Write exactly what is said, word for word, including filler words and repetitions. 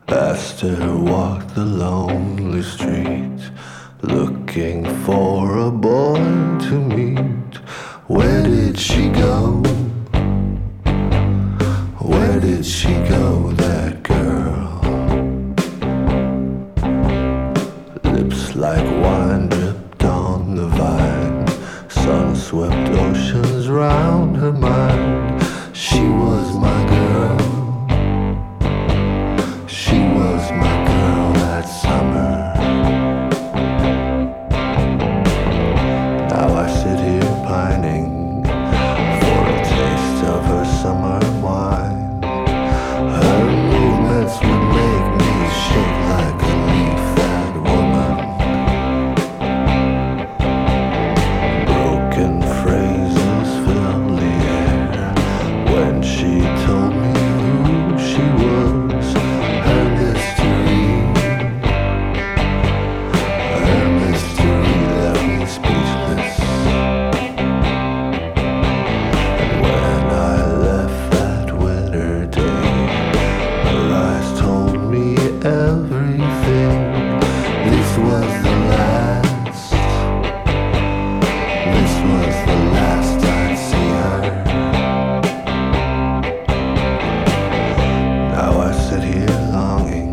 Esther walked the lonely street, looking for a boy to meet. Where did she go? Where did she go, that girl? Lips like wine dripped on the vine, sun swept oceans round her mind. She was my girl. She was my girl that summer. Now I sit here pining for a taste of her summer wine. Her movements would make me shake like a leaf, that woman. Broken phrases fill the air when she told me who she was. Her mystery, her mystery left me speechless. And when I left that winter day, her eyes told me everything. This was the last, this was the last I'd see her. Now I sit here longing